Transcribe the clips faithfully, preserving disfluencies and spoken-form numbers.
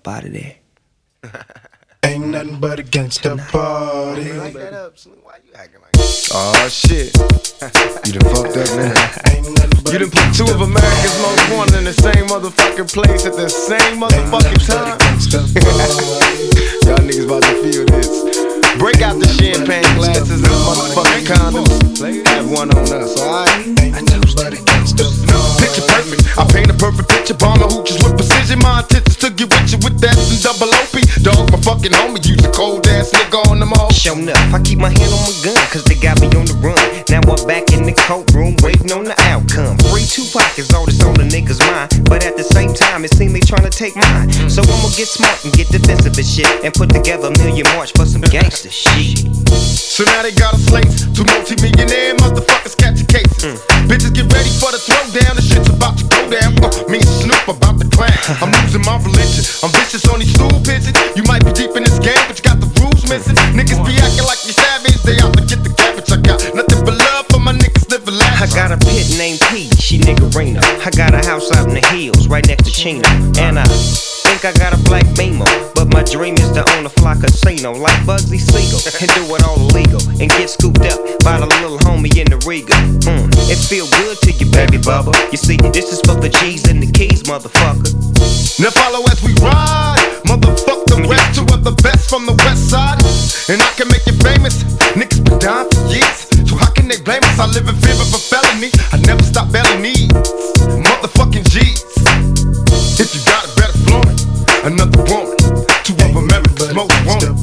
up out of there. Ain't nothing but a gangsta party. Like that up, Slim. Why you acting like that? Oh shit. You done fucked up now. You done put two of America's most wanted in the same motherfucking place at the same motherfucking time. Y'all niggas about to feel this. Break out the champagne glasses and motherfucking condoms. Have one on us, alright? Picture perfect. I paint a perfect picture. Bomber hooches with precision. My intentions to get with you with that and double O P. Dog, my fucking homie. Use a cold ass nigga on them all. Show enough, I keep my hand on my gun, cause they got me on the run. Now I'm back in the courtroom, waiting on the outcome. Free Tupac is all that's on the niggas' mind, but at the same time, it seems they tryna take mine. So I'ma get smart and get defensive and shit, and put together a million march for some gangster shit. So now they got us slates, two multi-millionaire motherfuckers catching cases. Mm. Bitches get ready for the throwdown, the shit's about to go down. Uh, me and Snoop about to crack. I'm losing my religion, I'm vicious on these stool pigeons. You might be deep in this game, but you got the rules missing. Niggas be acting like you savage, they out to get the cabbage. I got nothing but love for my niggas living life. I got a pit named P, she niggerina. I got a house out in the hills, right next to Chino. And I think I got a black Beamer, but my dream is to own a fly casino like Bugsy Siegel and do it all illegal and get scooped up by the little homie in the Riga. Mm, it feel good to you, baby bubba. You see, this is for the G's and the keys, motherfucker. Now follow as we ride, motherfuck the rest. Two of the best from the west side, and I can make you famous. Niggas been down for years, so how can they blame us? I live in fear of a felony. I never stop belly needs, motherfucking G's. If you got it, better flaunt it. Another woman, two of America's most wanted.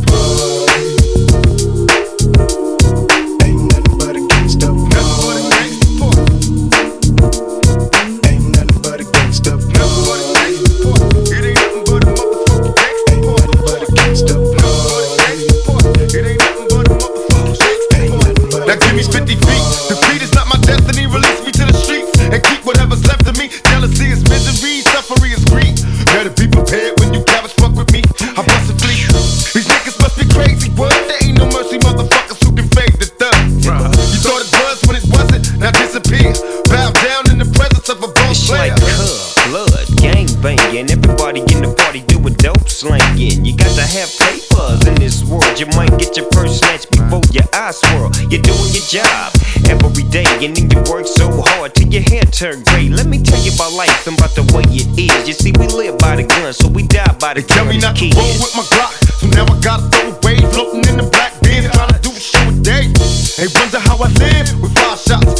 Ain't nothing but a gangsta party. Ain't nothing but a gangsta party. It ain't nothing but a motherfucking gangsta party. It ain't nothing but a motherfucking gangsta party. Now give me fifty feet. Defeat is not my destiny. Release me to the streets and keep whatever's left of me. Jealousy is misery, suffering is greed. Better be prepared when you cabbage fuck with me. I bust a fleet. These niggas must be crazy. What? There ain't no mercy, motherfuckers who can fade the thug. You thought it was when it wasn't. Now disappear. Bow down in the presence of a boss It's player. like cub, blood, gang banging. Everybody in the party doing dope slanging. You got to have papers in this world. You might get your purse snatched before your eyes swirl. You're doing your job every day, and then you work so hard till your hair turn gray. Let me tell you about life and about the way it is. You see, we live by the gun, so we die by the They tell gun me as not to kids. roll with my Glock, so now I gotta throw away. Floating in the black bin, trying to do a show a day. They wonder how I live with five shots